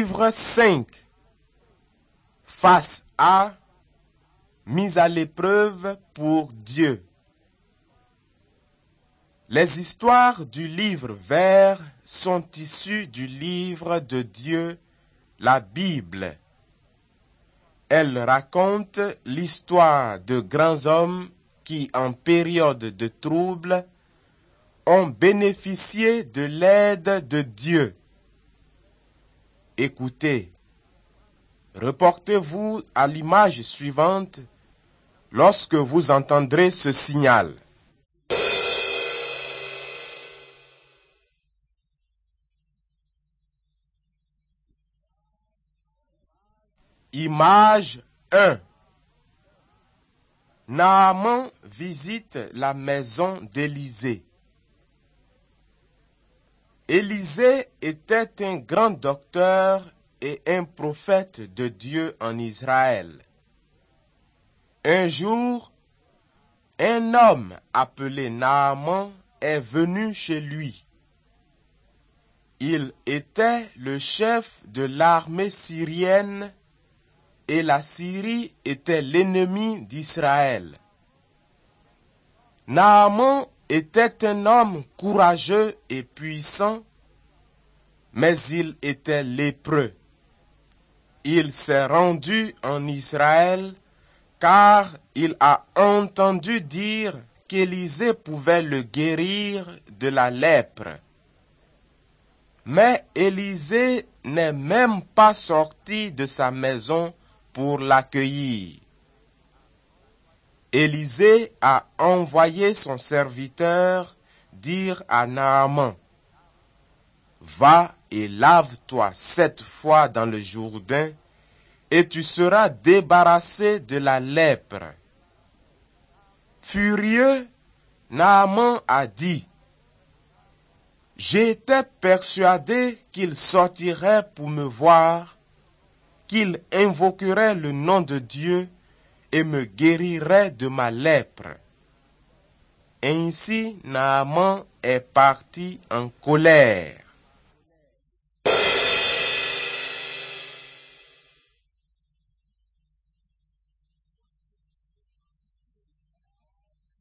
Livre 5. Face à mise à l'épreuve pour Dieu. Les histoires du livre vert sont issues du livre de Dieu, la Bible. Elles racontent l'histoire de grands hommes qui, en période de trouble, ont bénéficié de l'aide de Dieu. Écoutez, reportez-vous à l'image suivante lorsque vous entendrez ce signal. Image 1. Naaman visite la maison d'Élisée. Élisée était un grand docteur et un prophète de Dieu en Israël. Un jour, un homme appelé Naaman est venu chez lui. Il était le chef de l'armée syrienne et la Syrie était l'ennemi d'Israël. Naaman était un homme courageux et puissant, mais il était lépreux. Il s'est rendu en Israël car il a entendu dire qu'Élisée pouvait le guérir de la lèpre. Mais Élisée n'est même pas sorti de sa maison pour l'accueillir. Élisée a envoyé son serviteur dire à Naaman: « Va et lave-toi 7 fois dans le Jourdain, et tu seras débarrassé de la lèpre. » Furieux, Naaman a dit: « J'étais persuadé qu'il sortirait pour me voir, qu'il invoquerait le nom de Dieu et me guérirait de ma lèpre. » Ainsi, Naaman est parti en colère.